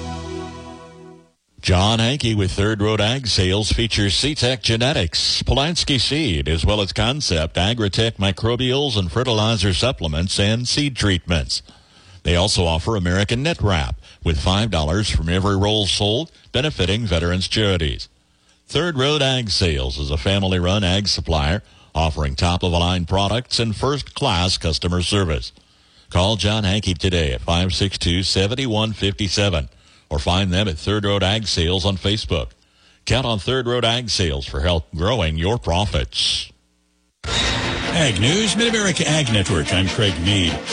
John Hankey with Third Road Ag Sales features C-Tech Genetics, Polanski Seed, as well as Concept, Agritech Microbials and Fertilizer Supplements and Seed Treatments. They also offer American Net Wrap with five dollars from every roll sold, benefiting veterans charities. Third Road Ag Sales is a family-run ag supplier offering top-of-the-line products and first-class customer service. Call John Hankey today at five six two, seven one five seven. Or find them at Third Road Ag Sales on Facebook. Count on Third Road Ag Sales for help growing your profits. Ag News, Mid-America Ag Network. I'm Craig Mead.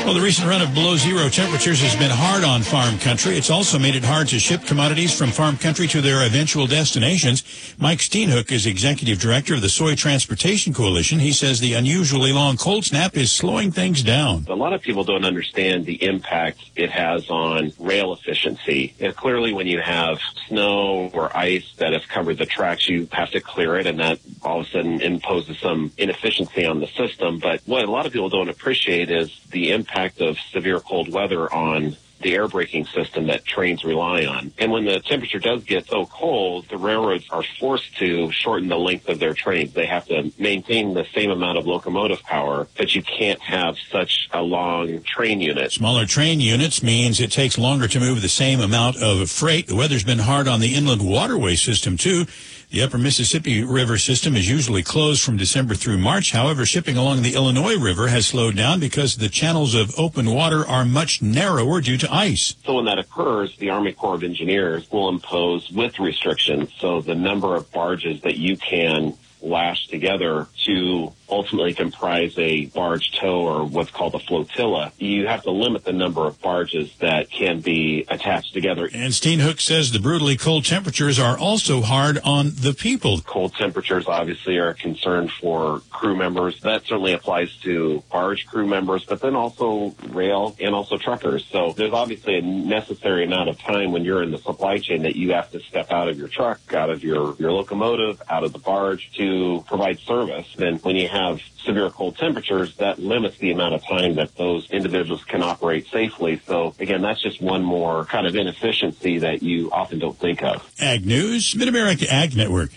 Well, the recent run of below zero temperatures has been hard on farm country. It's also made it hard to ship commodities from farm country to their eventual destinations. Mike Steenhoek is executive director of the Soy Transportation Coalition. He says the unusually long cold snap is slowing things down. A lot of people don't understand the impact it has on rail efficiency. And clearly, when you have snow or ice that has covered the tracks, you have to clear it, and that all of a sudden imposes some inefficiency on the system. But what a lot of people don't appreciate is the impact of severe cold weather on the air braking system that trains rely on. And when the temperature does get so cold, the railroads are forced to shorten the length of their trains. They have to maintain the same amount of locomotive power, but you can't have such a long train unit. Smaller train units means it takes longer to move the same amount of freight. The weather's been hard on the inland waterway system, too. The upper Mississippi River system is usually closed from December through March. However, shipping along the Illinois River has slowed down because the channels of open water are much narrower due to ice. So when that occurs, the Army Corps of Engineers will impose width restrictions. So the number of barges that you can lash together to ultimately comprise a barge tow, or what's called a flotilla, you have to limit the number of barges that can be attached together. And Steenhoek says the brutally cold temperatures are also hard on the people. Cold temperatures obviously are a concern for crew members. That certainly applies to barge crew members, but then also rail and also truckers. So there's obviously a necessary amount of time when you're in the supply chain that you have to step out of your truck, out of your, your locomotive, out of the barge to provide service. Then when you have have severe cold temperatures, that limits the amount of time that those individuals can operate safely. So, again, that's just one more kind of inefficiency that you often don't think of. Ag News, Mid-America Ag Network.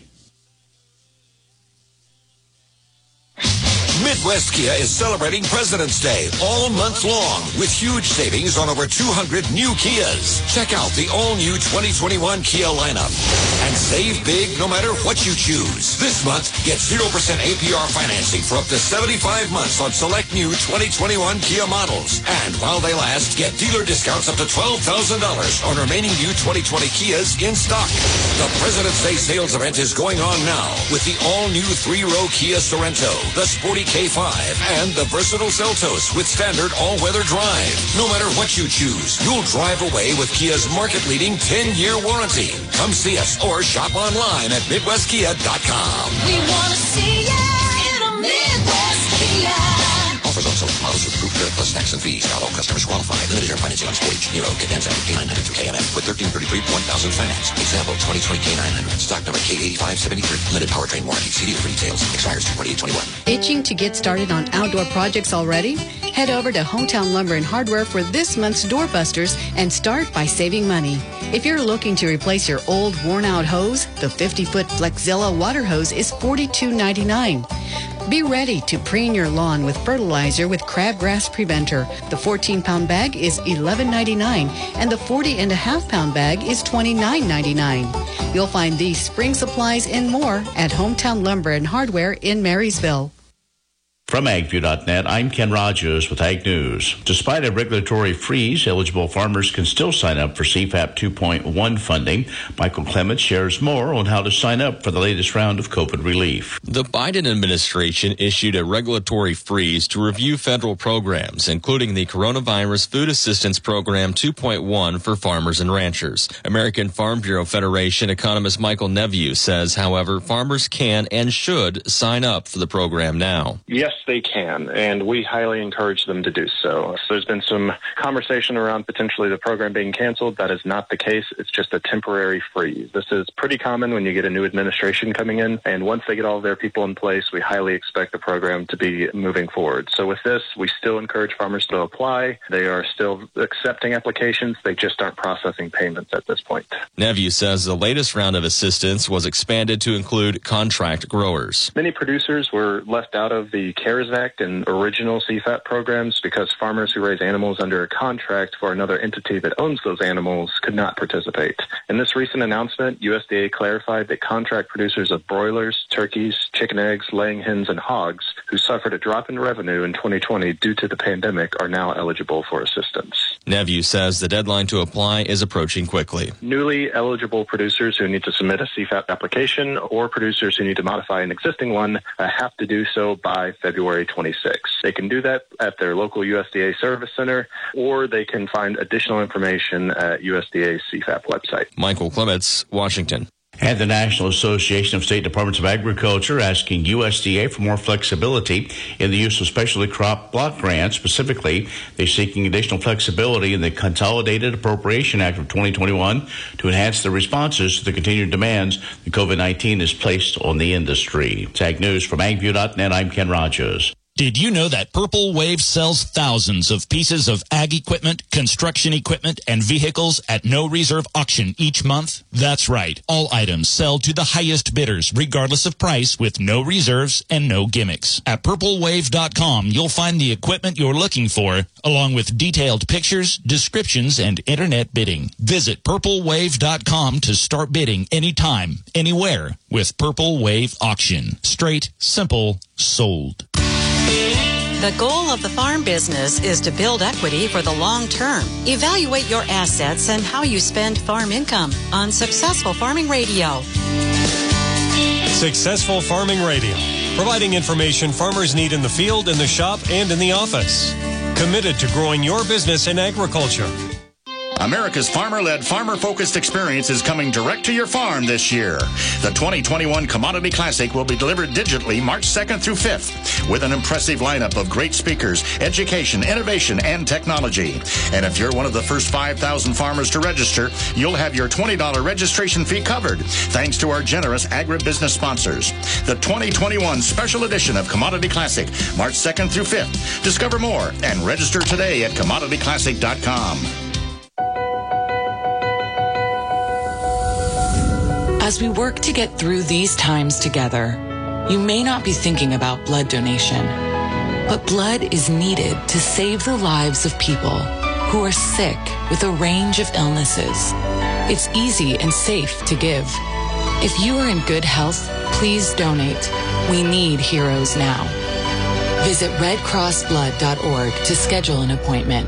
Midwest Kia is celebrating President's Day all month long with huge savings on over two hundred new Kias. Check out the all-new twenty twenty-one Kia lineup and save big no matter what you choose. This month, get zero percent A P R financing for up to seventy-five months on select new twenty twenty-one Kia models. And while they last, get dealer discounts up to twelve thousand dollars on remaining new twenty twenty Kias in stock. The President's Day sales event is going on now with the all-new three-row Kia Sorento, the sporty K five, and the versatile Seltos with standard all-weather drive. No matter what you choose, you'll drive away with Kia's market-leading ten-year warranty. Come see us or shop online at Midwest Kia dot com. We want to see you in a Midwest Kia. Offers on select models with approved credit plus tax and fees. Not all customers qualify. Limited air financing on Sportage, Nero, Cadenza, and K nine hundred through K M F with thirteen thirty-three, one thousand finance. Example, twenty twenty K nine hundred. Stock number K eighty-five seventy-three. Limited powertrain warranty. See dealer for details. Expires two twenty-eight twenty-one. Itching to get started on outdoor projects already? Head over to Hometown Lumber and Hardware for this month's doorbusters and start by saving money. If you're looking to replace your old worn-out hose, the fifty-foot Flexzilla water hose is forty-two ninety-nine. Be ready to preen your lawn with fertilizer with Crabgrass Preventer. The fourteen-pound bag is eleven ninety-nine, and the forty and a half pound bag is twenty-nine ninety-nine. You'll find these spring supplies and more at Hometown Lumber and Hardware in Marysville. From AgView dot net, I'm Ken Rogers with Ag News. Despite a regulatory freeze, eligible farmers can still sign up for C FAP two point one funding. Michael Clements shares more on how to sign up for the latest round of COVID relief. The Biden administration issued a regulatory freeze to review federal programs, including the Coronavirus Food Assistance Program two point one for farmers and ranchers. American Farm Bureau Federation economist Michael Nevue says, however, farmers can and should sign up for the program now. Yes, they can, and we highly encourage them to do so. So there's been some conversation around potentially the program being canceled. That is not the case. It's just a temporary freeze. This is pretty common when you get a new administration coming in, and once they get all of their people in place, we highly expect the program to be moving forward. So with this, we still encourage farmers to apply. They are still accepting applications. They just aren't processing payments at this point. Nevue says the latest round of assistance was expanded to include contract growers. Many producers were left out of the CARES Act and original C FAP programs because farmers who raise animals under a contract for another entity that owns those animals could not participate. In this recent announcement, U S D A clarified that contract producers of broilers, turkeys, chicken eggs, laying hens, and hogs who suffered a drop in revenue in twenty twenty due to the pandemic are now eligible for assistance. Nevue says the deadline to apply is approaching quickly. Newly eligible producers who need to submit a C FAP application or producers who need to modify an existing one uh, have to do so by February twenty-sixth. They can do that at their local U S D A service center, or they can find additional information at U S D A's C FAP website. Michael Clements, Washington. And the National Association of State Departments of Agriculture asking U S D A for more flexibility in the use of specialty crop block grants. Specifically, they're seeking additional flexibility in the Consolidated Appropriation Act of twenty twenty-one to enhance the responses to the continued demands that COVID nineteen has placed on the industry. Ag News from ag view dot net, I'm Ken Rogers. Did you know that Purple Wave sells thousands of pieces of ag equipment, construction equipment, and vehicles at no reserve auction each month? That's right. All items sell to the highest bidders, regardless of price, with no reserves and no gimmicks. At purple wave dot com, you'll find the equipment you're looking for, along with detailed pictures, descriptions, and internet bidding. Visit purple wave dot com to start bidding anytime, anywhere with Purple Wave Auction. Straight, simple, sold. The goal of the farm business is to build equity for the long term. Evaluate your assets and how you spend farm income on Successful Farming Radio. Successful Farming Radio, providing information farmers need in the field, in the shop, and in the office. Committed to growing your business in agriculture. America's farmer-led, farmer-focused experience is coming direct to your farm this year. The twenty twenty-one Commodity Classic will be delivered digitally March second through fifth with an impressive lineup of great speakers, education, innovation, and technology. And if you're one of the first five thousand farmers to register, you'll have your twenty dollars registration fee covered thanks to our generous agribusiness sponsors. The twenty twenty-one Special Edition of Commodity Classic, March second through fifth. Discover more and register today at commodity classic dot com. As we work to get through these times together, you may not be thinking about blood donation, but blood is needed to save the lives of people who are sick with a range of illnesses. It's easy and safe to give. If you are in good health, please donate. We need heroes now. Visit red cross blood dot org to schedule an appointment.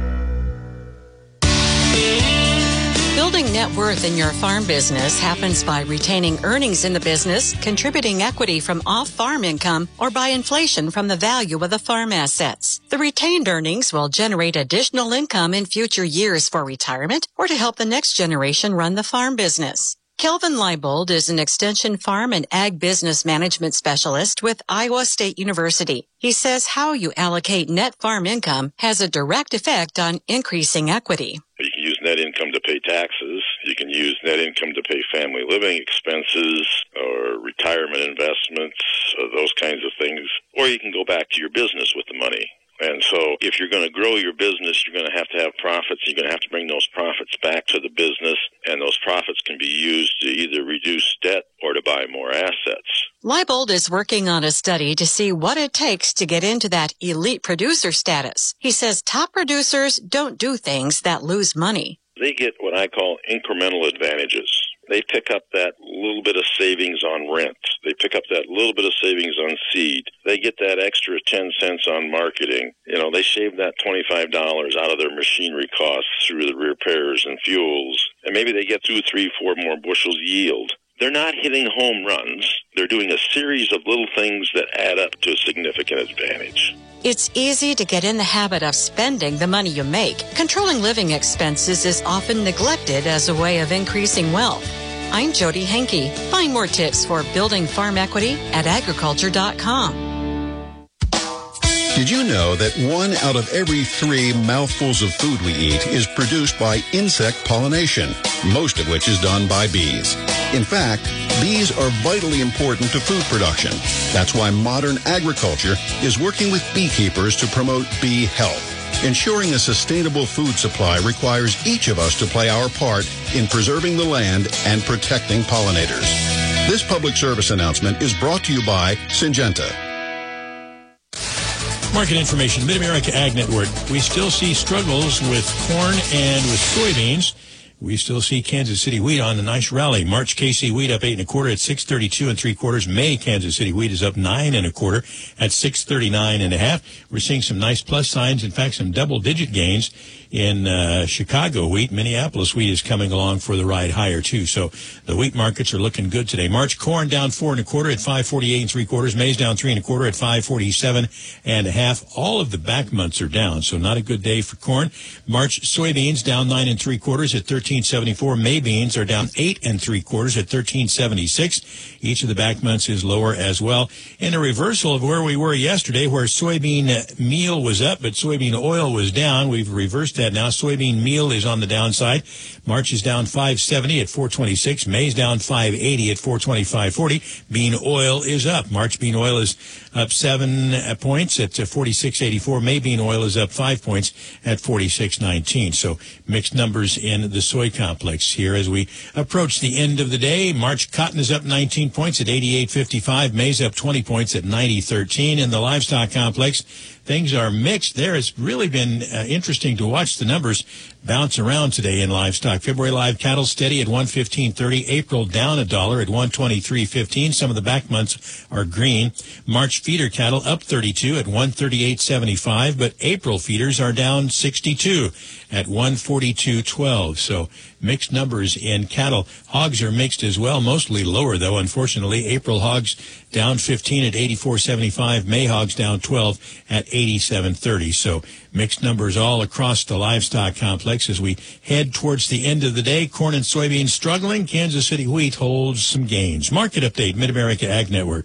Building net worth in your farm business happens by retaining earnings in the business, contributing equity from off-farm income, or by inflation from the value of the farm assets. The retained earnings will generate additional income in future years for retirement or to help the next generation run the farm business. Kelvin Leibold is an extension farm and ag business management specialist with Iowa State University. He says how you allocate net farm income has a direct effect on increasing equity. You can use net income to pay taxes. You can use net income to pay family living expenses or retirement investments, or those kinds of things. Or you can go back to your business with the money. And so if you're going to grow your business, you're going to have to have profits. You're going to have to bring those profits back to the business, and those profits can be used to either reduce debt or to buy more assets. Leibold is working on a study to see what it takes to get into that elite producer status. He says top producers don't do things that lose money. They get what I call incremental advantages. They pick up that little bit of savings on rent. They pick up that little bit of savings on seed. They get that extra ten cents on marketing. You know, they shave that twenty-five dollars out of their machinery costs through the repairs and fuels. And maybe they get two, three, four more bushels yield. They're not hitting home runs. They're doing a series of little things that add up to a significant advantage. It's easy to get in the habit of spending the money you make. Controlling living expenses is often neglected as a way of increasing wealth. I'm Jody Henke. Find more tips for building farm equity at agriculture dot com. Did you know that one out of every three mouthfuls of food we eat is produced by insect pollination, most of which is done by bees? In fact, bees are vitally important to food production. That's why modern agriculture is working with beekeepers to promote bee health. Ensuring a sustainable food supply requires each of us to play our part in preserving the land and protecting pollinators. This public service announcement is brought to you by Syngenta. Market information, Mid-America Ag Network. We still see struggles with corn and with soybeans. we still see Kansas City wheat on a nice rally. March K C wheat up eight and a quarter at six thirty-two and three quarters. May Kansas City wheat is up nine and a quarter at six thirty-nine and a half. We're seeing some nice plus signs. In fact, some double digit gains in uh, Chicago wheat. Minneapolis wheat is coming along for the ride higher too. So the wheat markets are looking good today. March corn down four and a quarter at five forty-eight and three quarters. May's down three and a quarter at five forty-seven and a half. All of the back months are down, so not a good day for corn. March soybeans down nine and three quarters at thirteen seventy-four. May beans are down eight and three quarters at thirteen seventy-six. Each of the back months is lower as well. In a reversal of where we were yesterday, where soybean meal was up, but soybean oil was down, we've reversed that now. Soybean meal is on the downside. March is down five seventy at four twenty-six. May's down five eighty at four twenty-five forty. Bean oil is up. March bean oil is up seven points at forty-six eighty-four. May bean oil is up five points at forty-six nineteen. So mixed numbers in the soy complex here as we approach the end of the day. March cotton is up nineteen points at eighty-eight fifty-five. May's up twenty points at ninety thirteen. In the livestock complex, things are mixed. There has really been uh, interesting to watch the numbers bounce around today in livestock. February live cattle steady at one fifteen thirty. April down a dollar at one twenty-three fifteen. Some of the back months are green. March feeder cattle up thirty-two at one thirty-eight seventy-five, but April feeders are down sixty-two at one forty-two twelve. So mixed numbers in cattle. Hogs are mixed as well, mostly lower though, unfortunately. April hogs down fifteen at eighty-four seventy-five. May hogs down twelve at eighty-seven thirty. So mixed numbers all across the livestock complex as we head towards the end of the day. Corn and soybeans struggling. Kansas City wheat holds some gains. Market update, Mid-America Ag Network.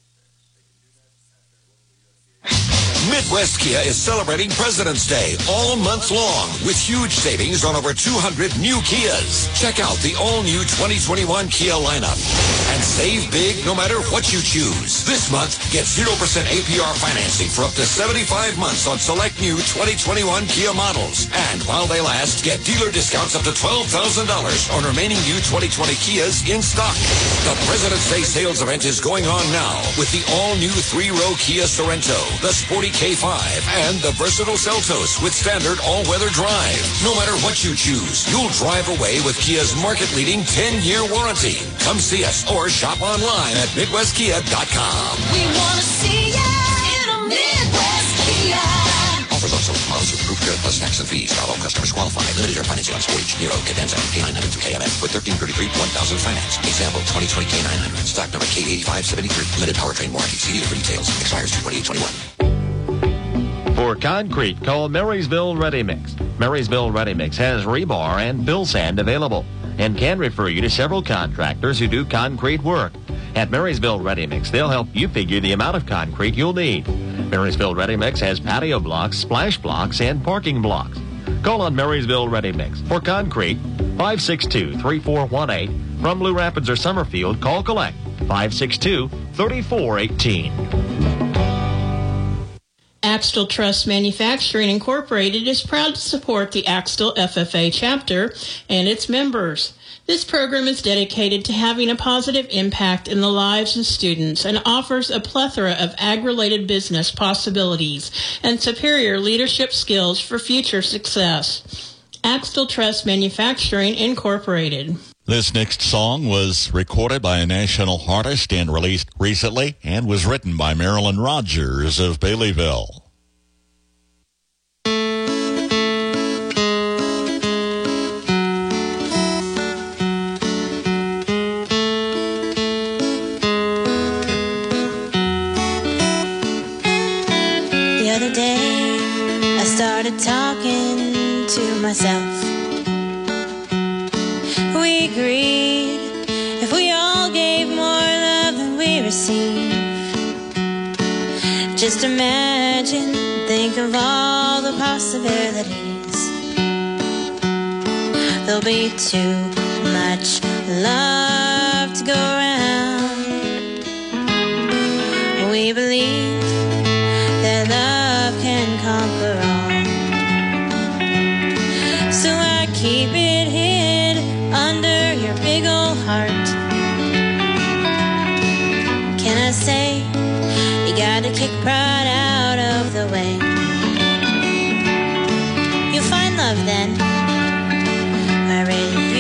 Midwest Kia is celebrating President's Day all month long with huge savings on over two hundred new Kias. Check out the all-new twenty twenty-one Kia lineup and save big no matter what you choose. This month, get zero percent A P R financing for up to seventy-five months on select new twenty twenty-one Kia models. And while they last, get dealer discounts up to twelve thousand dollars on remaining new twenty twenty Kias in stock. The President's Day sales event is going on now with the all-new three-row Kia Sorento, the sporty K five, and the versatile Seltos with standard all-weather drive. No matter what you choose, you'll drive away with Kia's market-leading ten-year warranty. Come see us or shop online at midwest kia dot com. We want to see ya in a Midwest Kia. Offers on select models with approved credit plus tax and fees. Not all customers qualify. Limited year financing on Sportage, Nero, Cadenza, K nine hundred through K M F with thirteen thirty-three one thousand finance. Example twenty twenty K nine hundred. Stock number K eighty-five seventy-three. Limited powertrain warranty. See dealer for details. Expires two twenty-eight twenty-one. For concrete, call Marysville Ready Mix. Marysville Ready Mix has rebar and fill sand available and can refer you to several contractors who do concrete work. At Marysville Ready Mix, they'll help you figure the amount of concrete you'll need. Marysville Ready Mix has patio blocks, splash blocks, and parking blocks. Call on Marysville Ready Mix. For concrete, five six two, three four one eight. From Blue Rapids or Summerfield, call collect five six two, three four one eight. Axtell Trust Manufacturing Incorporated is proud to support the Axtell F F A chapter and its members. This program is dedicated to having a positive impact in the lives of students and offers a plethora of ag-related business possibilities and superior leadership skills for future success. Axtell Trust Manufacturing Incorporated. This next song was recorded by a national artist and released recently and was written by Marilyn Rogers of Baileyville. The other day, I started talking to myself. We agreed if we all gave more love than we receive. Just imagine, think of all the possibilities. There'll be too much love to go around. We believe that love can conquer all. So I keep it hid under your big old heart. Can I say you gotta kick pride out of the way? You'll find love then. I really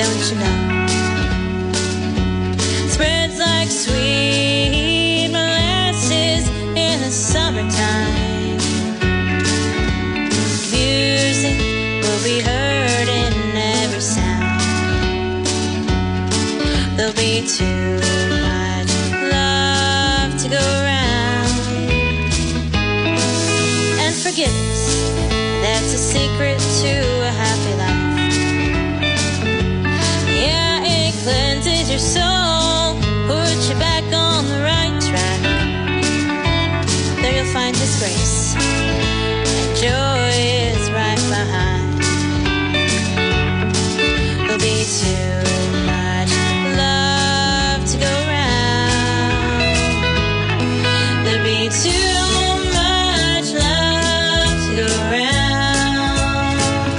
don't you know? Spreads like sweet molasses in the summertime. Music will be heard in every sound. There'll be too much love to go around. And forgiveness, that's a secret to a happy life. Yeah, it cleanses your soul, puts you back on the right track. There you'll find His grace, and joy is right behind. There'll be too much love to go around. There'll be too much love to go around.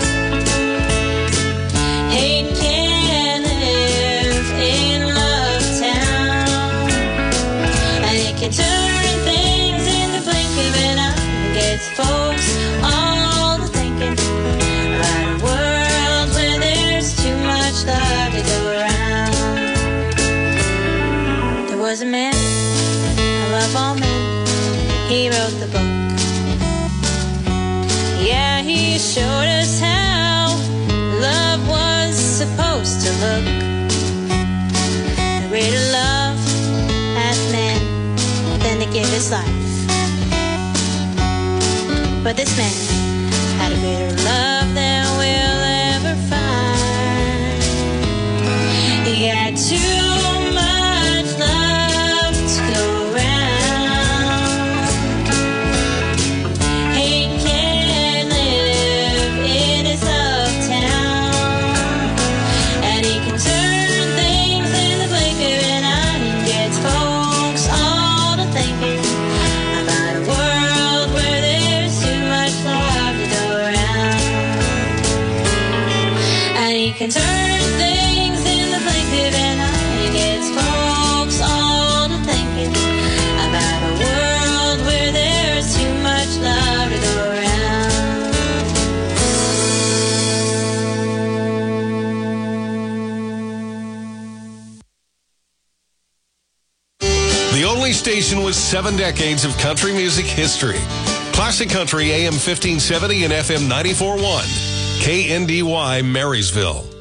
Hate can live in Love Town, and it can turn things in the blink of an eye. Gets folks all to thinking about a world where there's too much love to go around. There was a man above all men. He wrote the book. Yeah, he showed us how love was supposed to look. The greater love hath man than to give his life. But this man had a greater love than we'll ever find. He had too much love to go around. Hate can live in his love town, and he can turn things in the blink of an eye and gets folks all to thinking about a world where there's too much love to go around. And he can turn things in the blink of an eye and gets folks all to thinking about a world where there's too much love to go around. The only station with seven decades of country music history. Classic Country A M fifteen seventy and F M ninety-four point one. K N D Y Marysville.